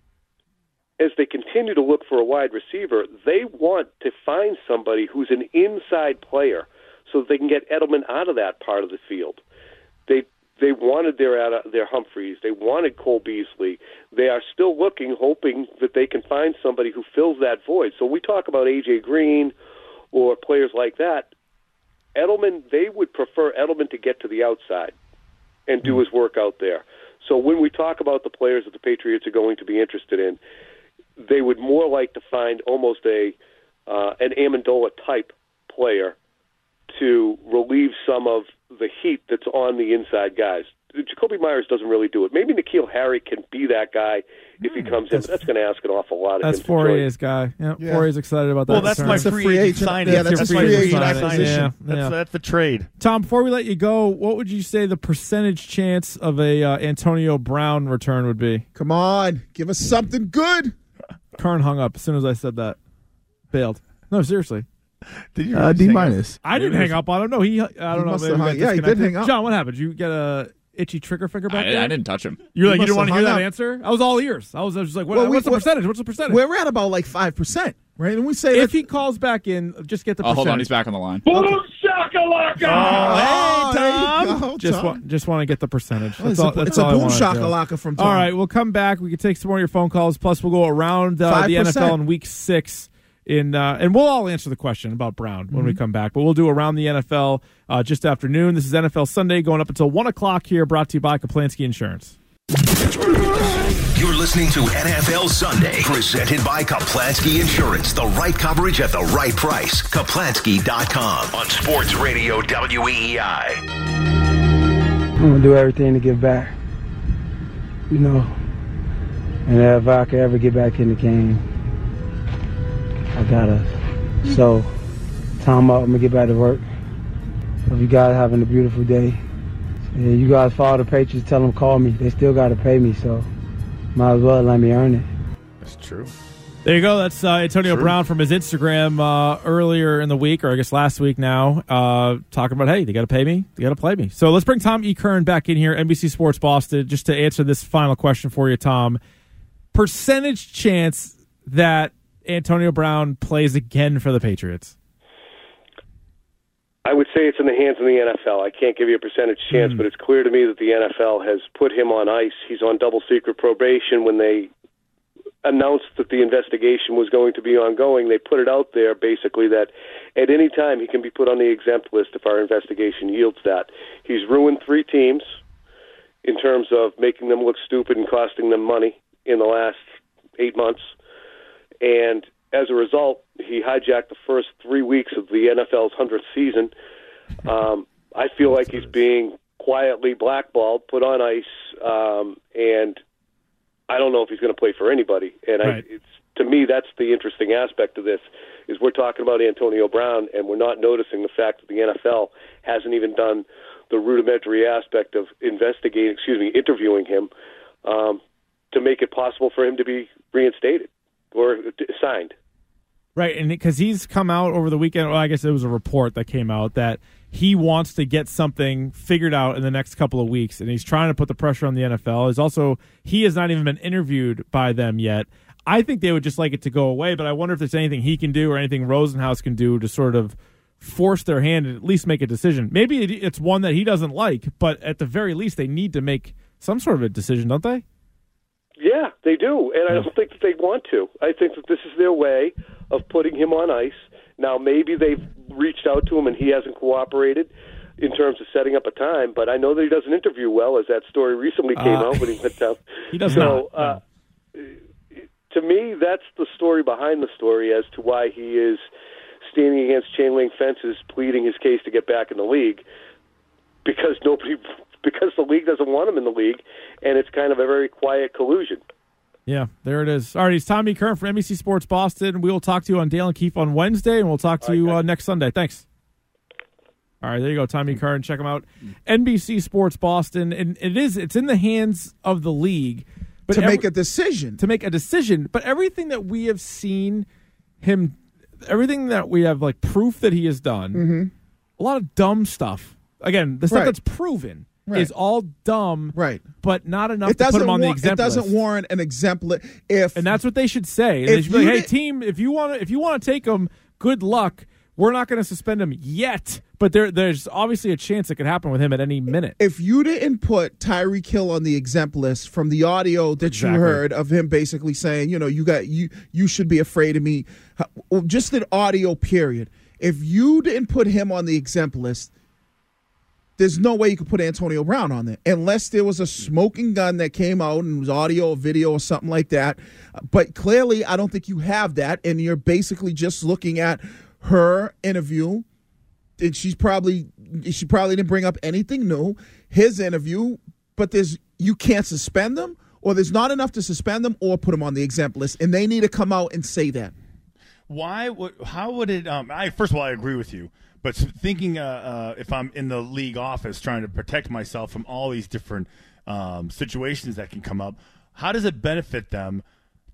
as they continue to look for a wide receiver, they want to find somebody who's an inside player so that they can get Edelman out of that part of the field. They they wanted their their Humphreys. They wanted Cole Beasley. They are still looking, hoping that they can find somebody who fills that void. So we talk about A J Green or players like that. Edelman, they would prefer Edelman to get to the outside and do his work out there. So when we talk about the players that the Patriots are going to be interested in, they would more like to find almost a uh, an Amendola type player to relieve some of the heat that's on the inside guys. Jacoby Myers doesn't really do it. Maybe N'Keal Harry can be that guy if he comes in. But that's going to ask an awful lot of That's him. to join. Fourier's guy. Yep, Yeah. Fourier's excited about that. Well, that's return. my It's a free, free agent agent. signing. Yeah, that's That's a my free free agent agent acquisition. signing. Yeah, That's, yeah. that's the trade. Tom, before we let you go, what would you say the percentage chance of a uh, Antonio Brown return would be? Come on, give us something good. Kern hung up as soon as I said that. Bailed. No, seriously. Did you Uh, really D hang minus. I didn't hang up on him. No, he. I don't know. must Maybe have we hung- got yeah, he did disconnected. hang up. John, what happened? You get a. itchy trigger finger back I, there? I didn't touch him. You're like, You you didn't must want to have hear that hung up. answer? I was all ears. I was, I was just like, what, Well, we- what's the we- percentage? What's the percentage? We're at about like five percent, right? And we say if that, he calls back in, just get the Oh, percentage. hold on. He's back on the line. Boom shakalaka! Oh, hey, there you Tom. go, Just Tom. want, just want to get the percentage. Oh, That's it's all, a, that's it's a all I boom wanna do. shakalaka from Tom. All right, we'll come back. We can take some more of your phone calls. Plus, we'll go around uh, the N F L five percent. in Week Six. In uh, and we'll all answer the question about Brown when we come back. But we'll do around the N F L uh, just after noon. This is N F L Sunday going up until one o'clock here. Brought to you by Kaplansky Insurance. You're listening to N F L Sunday, presented by Kaplansky Insurance. The right coverage at the right price. Kaplansky dot com on Sports Radio W E E I. I'm going to do everything to give back, you know, and if I could ever get back in the game, I gotta. So, time up, I'm going to get back to work. Hope you guys having a beautiful day. Yeah, you guys follow the Patriots, tell them call me. They still got to pay me, so might as well let me earn it. That's true. There you go. That's uh, Antonio True. Brown from his Instagram uh, earlier in the week, or I guess last week now, uh, talking about, hey, they got to pay me, they got to play me. So let's bring Tom E. Kern back in here, N B C Sports Boston, just to answer this final question for you, Tom. Percentage chance that Antonio Brown plays again for the Patriots? I would say it's in the hands of the N F L. I can't give you a percentage chance, Mm. but it's clear to me that the N F L has put him on ice. He's on double secret probation. When they announced that the investigation was going to be ongoing, they put it out there basically that at any time he can be put on the exempt list if our investigation yields that. He's ruined three teams in terms of making them look stupid and costing them money in the last eight months. And as a result, he hijacked the first three weeks of the N F L's hundredth season. Um, I feel like he's being quietly blackballed, put on ice, um, and I don't know if he's going to play for anybody. And Right. I, it's, to me, that's the interesting aspect of this, is we're talking about Antonio Brown, and we're not noticing the fact that the N F L hasn't even done the rudimentary aspect of investigating, excuse me, interviewing him um, to make it possible for him to be reinstated or t- signed. Right, and because he's come out over the weekend, well, I guess it was a report that came out that he wants to get something figured out in the next couple of weeks, and he's trying to put the pressure on the N F L. He's also, he has not even been interviewed by them yet. I think they would just like it to go away, but I wonder if there's anything he can do or anything Rosenhaus can do to sort of force their hand and at least make a decision. Maybe it- it's one that he doesn't like, but at the very least, they need to make some sort of a decision, don't they? Yeah, they do, and I don't think that they want to. I think that this is their way of putting him on ice. Now, maybe they've reached out to him and he hasn't cooperated in terms of setting up a time, but I know that he doesn't interview well, as that story recently came Uh, out when he went down. He does so, not. Uh, to me, that's the story behind the story as to why he is standing against chain link fences, pleading his case to get back in the league, because nobody, because the league doesn't want him in the league, and it's kind of a very quiet collusion. Yeah, there it is. All right, he's Tommy Kern from N B C Sports Boston. We will talk to you on Dale and Keefe on Wednesday, and we'll talk to you uh, next Sunday. Thanks. All right, there you go, Tommy Kern. Check him out. N B C Sports Boston, and it is it's in the hands of the league, but to every- make a decision. to make a decision. But everything that we have seen him, everything that we have like proof that he has done, Mhm. a lot of dumb stuff. Again, the stuff Right. that's proven Right. is all dumb, right? But not enough It to put doesn't him on the warrant- exempt it doesn't list. warrant an exempt list. If And that's what they should say. And they If should be like, you "Hey, did- team, if you want to, if you want to take him, good luck. We're not going to suspend him yet, but there, there's obviously a chance it could happen with him at any minute." if you didn't put Tyreek Hill on the exempt list from the audio that Exactly. you heard of him basically saying, you know, you got you you should be afraid of me, well, just an audio period. If you didn't put him on the exempt list, there's no way you could put Antonio Brown on there unless there was a smoking gun that came out and was audio or video or something like that. But clearly, I don't think you have that, and you're basically just looking at her interview. And she's probably she probably didn't bring up anything new. His interview, but there's you can't suspend them, or there's not enough to suspend them or put them on the exempt list, and they need to come out and say that. Why would? How would it? Um, I first of all, I agree with you. But thinking, uh, uh, if I'm in the league office trying to protect myself from all these different um, situations that can come up, how does it benefit them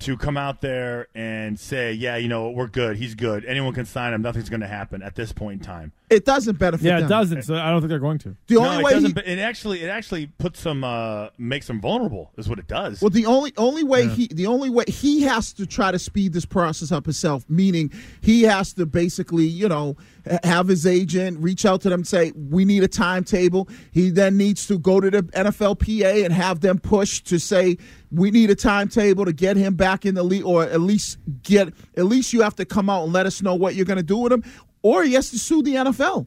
to come out there and say, yeah, you know, we're good. He's good. Anyone can sign him. Nothing's going to happen at this point in time. It doesn't benefit Yeah, them. it doesn't. So I don't think they're going to. The no, only it way doesn't. he- But it actually, it actually puts them, uh, makes them vulnerable. Is what it does. Well, the only only way Yeah. he the only way he has to try to speed this process up himself, meaning he has to basically, you know, ha- have his agent reach out to them and say, we need a timetable. He then needs to go to the N F L P A and have them push to say, we need a timetable to get him back in the league, or at least get at least you have to come out and let us know what you're going to do with him, or he has to sue the N F L.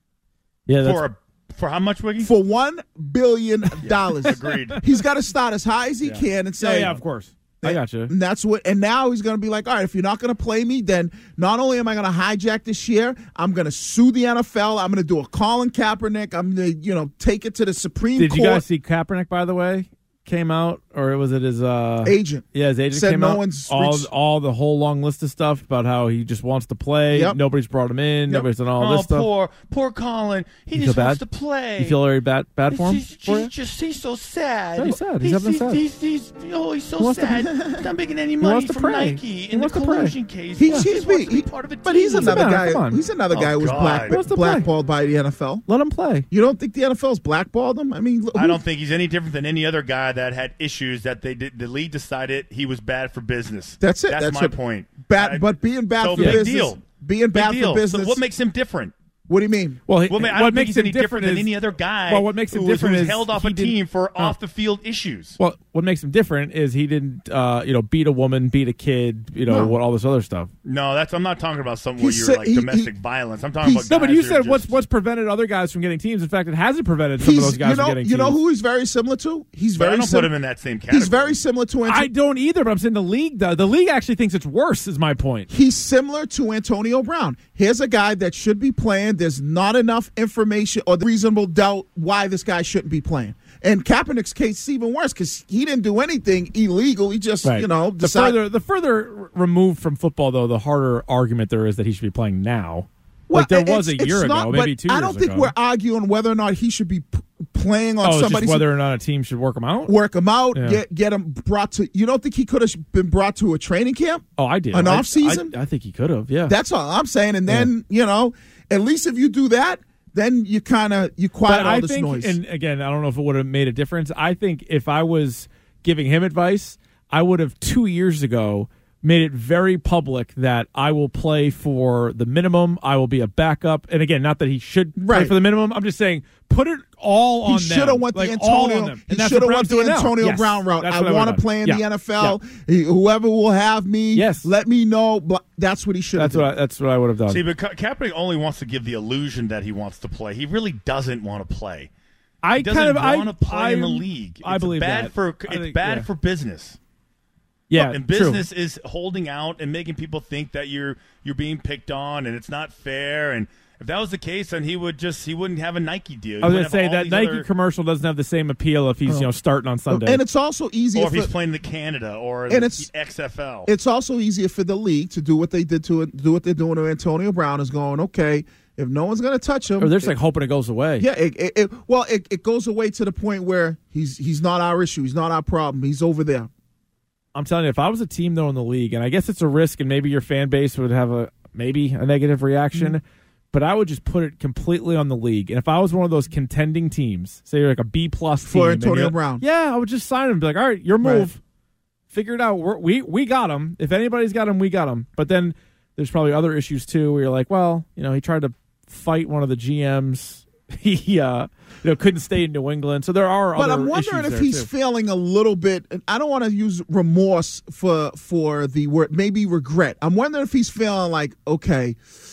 Yeah, for a, for how much, Wiggy? For one billion dollars. Agreed. He's got to start as high as he Yeah. can and say, Yeah, yeah, of course. I got you. And that's what. And now he's going to be like, all right, if you're not going to play me, then not only am I going to hijack this year, I'm going to sue the N F L. I'm going to do a Colin Kaepernick. I'm going to, you know, take it to the Supreme Did Court. you guys see Kaepernick, by the way, came out, or was it his uh, Agent. Yeah, his agent Said came no out. one's all reached- all the whole long list of stuff about how he just wants to play. Yep. Nobody's brought him in. Yep. Nobody's done all oh, this stuff. poor, poor Colin. He You just feel wants bad? to play. You feel very bad bad for him? He's just, for you? just he's so sad. Very sad. He's he's, having he's, sad. he's, he's, oh, he's so He wants to- sad. He's not making any He money wants to from pray. Nike He in the wants to pray. collusion case. He's, he he's, just wants to he- be part of a but team. he's another man, guy. come on. He's another Oh, guy who was God. black, He wants to play. blackballed by the N F L. Let him play. You don't think the N F L's blackballed him? I mean, who, I don't think he's any different than any other guy that had issues that they did. The league decided he was bad for business. That's it. That's, That's my what- point. bad, I- but being bad so for big business, deal. being Big bad deal. for business. So what makes him different? What do you mean? Well, he, Well, man, I what don't think makes he's him any different than is- any other guy. Well, what makes him who was- different who was is held off he a didn't- team for Oh. off the field issues. Well, what makes him different is he didn't, uh, you know, beat a woman, beat a kid, you know, No. what all this other stuff. No, that's I'm not talking about something He where you're said- like he- domestic he- violence. I'm talking he's- about No, but guys you who are said just- what's what's prevented other guys from getting teams. In fact, it hasn't prevented some of He's, those guys you know, from getting you know teams. who he's very similar to? He's But I very don't sim- put him in that same category. He's very similar to. Anto- I don't either, but I'm saying the league does. The league actually thinks it's worse. Is my point. He's similar to Antonio Brown. Here's a guy that should be playing. There's not enough information or reasonable doubt why this guy shouldn't be playing. And Kaepernick's case is even worse because he didn't do anything illegal. He just, Right. you know, the decided. further the further r- removed from football, though, the harder argument there is that he should be playing now. Well, like there it's- was a it's year not, ago, maybe but two years I don't think ago. we're arguing whether or not he should be p- playing on oh, it's somebody's just whether or not a team should work him out. work him out, Yeah. get get him brought to. You don't think he could have been brought to a training camp? Oh, I did. An I- off season? I, I think he could have. Yeah, That's all I'm saying. And then you know, at least if you do that, then you kind of you quiet but all I this think, noise. and again, I don't know if it would have made a difference. I think if I was giving him advice, I would have two years ago made it very public that I will play for the minimum. I will be a backup. And again, not that he should play Right. for the minimum. I'm just saying put it all on He them. should have went like, the all on Antonio. them. He And that's should have what went Brown's the doing now. Antonio Yes. Brown route. That's I what I want would've to play in done. the Yeah. N F L. Yeah. He- Whoever will have me, Yes. let me know. Blah- That's what he should have That's what I, that's what I would have done. See, but Ka- Kaepernick only wants to give the illusion that he wants to play. He really doesn't want to play. I he doesn't kind of I want to play I, in the league. It's I believe bad that. for I it's think- bad yeah. for business. Yeah, and true. business is holding out and making people think that you're you're being picked on and it's not fair. And if that was the case, then he would just he wouldn't have a Nike deal. He I was going wouldn't to say have all that these Nike other- commercial doesn't have the same appeal if he's Oh. you know starting on Sunday. And it's also easier or if for, he's playing the Canada or And the it's- X F L. It's also easier for the league to do what they did to it, do what they're doing to Antonio Brown. Is going okay. If no one's going to touch him, or they're just like hoping it goes away. yeah. It, it, it, well, it, it goes away to the point where he's he's not our issue. He's not our problem. He's over there. I'm telling you, if I was a team though in the league, and I guess it's a risk, and maybe your fan base would have a maybe a negative reaction, Mm-hmm. but I would just put it completely on the league. And if I was one of those contending teams, say you're like a B plus team, For and Antonio you're- Brown. yeah, I would just sign him. And be like, all right, your move, Right. figure it out. We're, we we got him. If anybody's got him, we got him. But then there's probably other issues too, where you're like, well, you know, he tried to fight one of the G Ms. he uh, you know couldn't stay in New England, so there are. But other I'm wondering issues if there, he's too. feeling a little bit. And I don't want to use remorse for for the word, maybe regret. I'm wondering if he's feeling like, okay,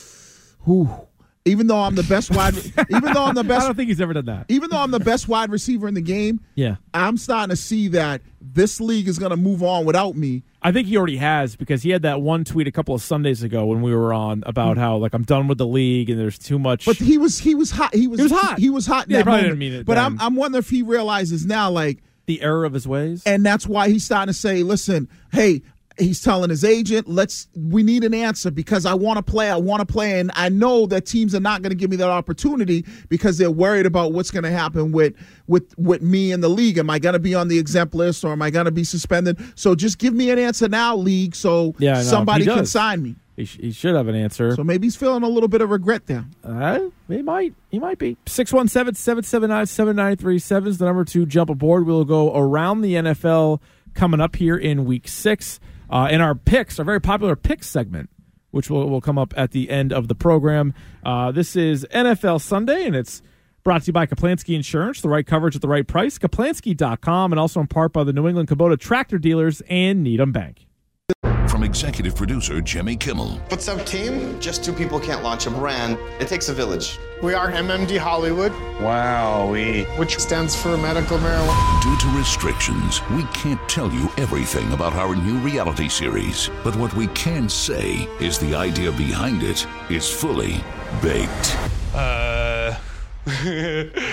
whew, even though I'm the best wide, even though I'm the I best, don't think he's ever done that. even though I'm the best wide receiver in the game, Yeah. I'm starting to see that this league is going to move on without me. I think he already has because he had that one tweet a couple of Sundays ago when we were on about how like I'm done with the league and there's too much. But he was he was hot. He was He was hot. He was hot. In Yeah, he that probably moment. didn't mean it But then. I'm I'm wondering if he realizes now, like the error of his ways. and that's why he's starting to say, listen, hey, He's telling his agent, let's we need an answer because I want to play. I want to play. And I know that teams are not going to give me that opportunity because they're worried about what's going to happen with, with, with me in the league. Am I going to be on the exempt list or am I going to be suspended? So just give me an answer now, league, so yeah, no, somebody can sign me. He, sh- he should have an answer. So maybe he's feeling a little bit of regret there. Uh, he might. He might be. six one seven, seven seven nine, seven nine three seven is the number to jump aboard. We'll go around the N F L coming up here in week six. Uh, in our picks, our very popular picks segment, which will, will come up at the end of the program. Uh, this is N F L Sunday, and it's brought to you by Kaplansky Insurance, the right coverage at the right price, Kaplansky dot com, and also in part by the New England Kubota Tractor Dealers and Needham Bank. From executive producer Jimmy Kimmel. What's up, team? Just two people can't launch a brand. It takes a village. We are M M D Hollywood. Wow, we. Which stands for medical marijuana. Due to restrictions, we can't tell you everything about our new reality series. But what we can say is the idea behind it is fully baked. Uh.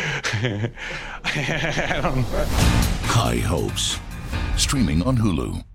I don't know. High Hopes. Streaming on Hulu.